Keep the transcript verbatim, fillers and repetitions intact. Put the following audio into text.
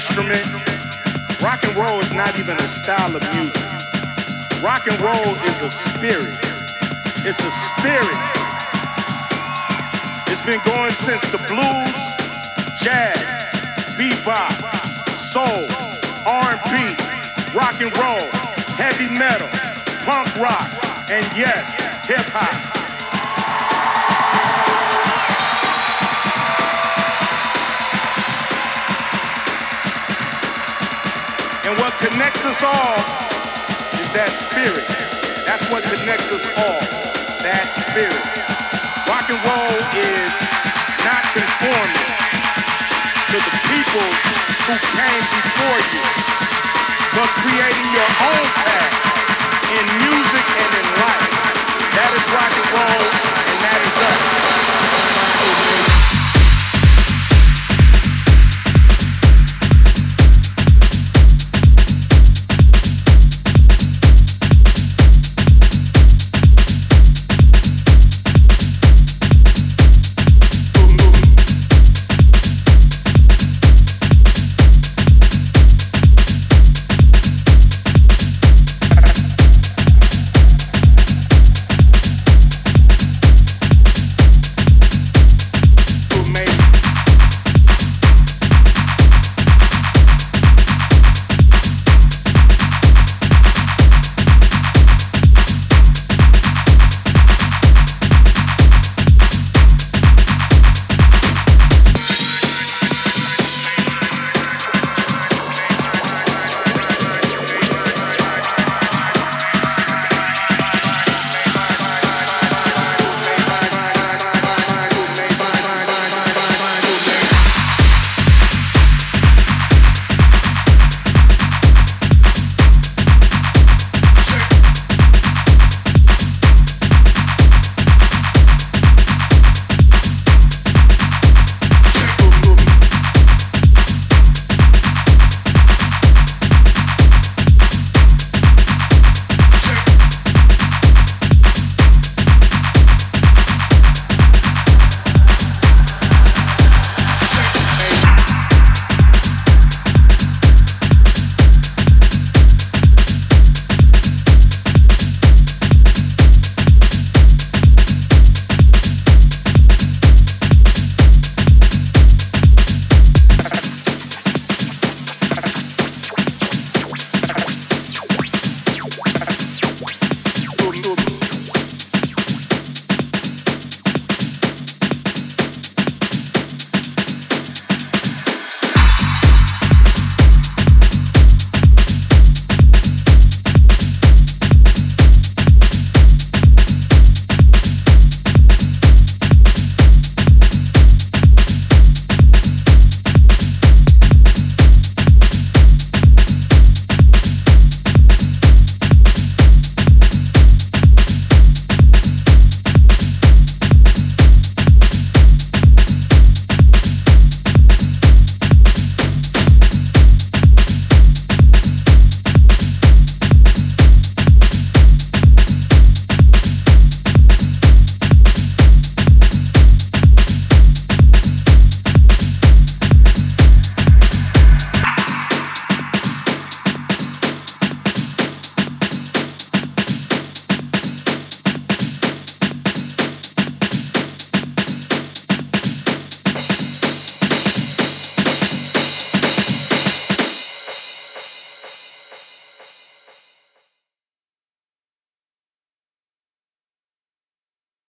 instrument. Rock and roll is not even a style of music. Rock and roll is a spirit. It's a spirit. It's been going since the blues, jazz, bebop, soul, R and B, rock and roll, heavy metal, punk rock, and yes, hip hop. And what connects us all is that spirit. That's what connects us all, that spirit. Rock and roll is not conforming to the people who came before you, but creating your own path in music.